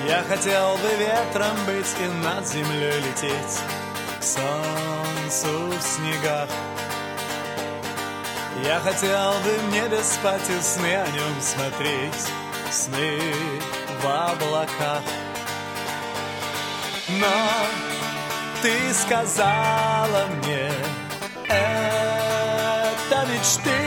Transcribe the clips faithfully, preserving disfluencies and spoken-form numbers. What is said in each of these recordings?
Я хотел бы ветром быть и над землей лететь, к солнцу в снегах. Я хотел бы в небе спать и сны о нем смотреть, сны в облаках. Но ты сказала мне, это мечты,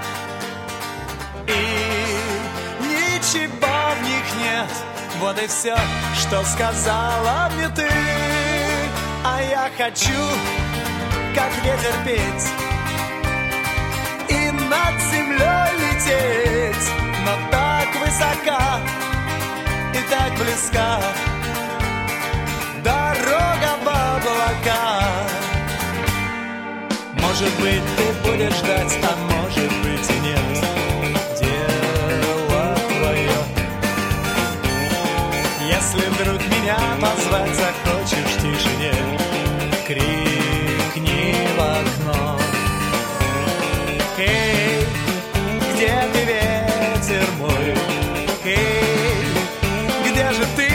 и ничего в них нет. Вот и все, что сказала мне ты. А я хочу, как ветер, петь и над землей лететь, но так высока и так близка дорога в облака. Может быть, ты будешь ждать, а может быть и нет. Дело твое. Если вдруг меня позвать захочешь в тишине, крикни в окно. Эй, где ты, ветер мой? Эй, где же ты?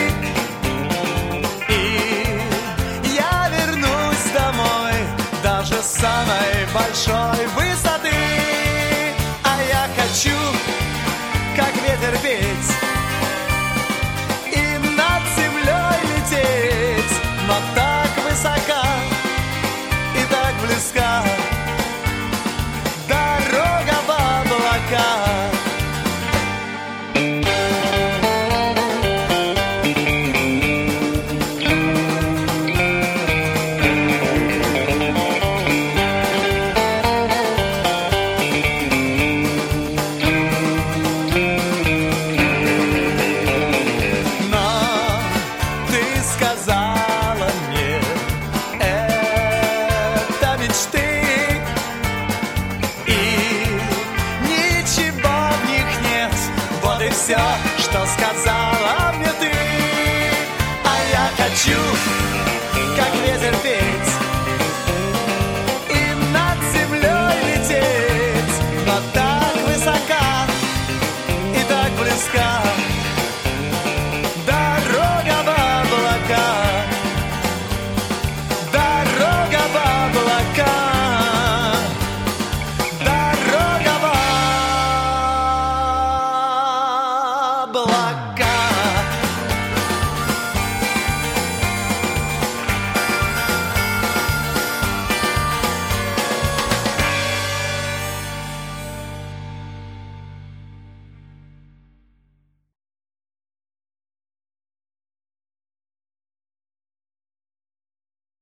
И я вернусь домой даже с самой большой высоты. А я хочу, как ветер, петь и над землей лететь, но так высока и так близка дорога в облака. Все, что сказала мне ты. А я хочу, как ветер, петь и над землей лететь, но так высока и так близка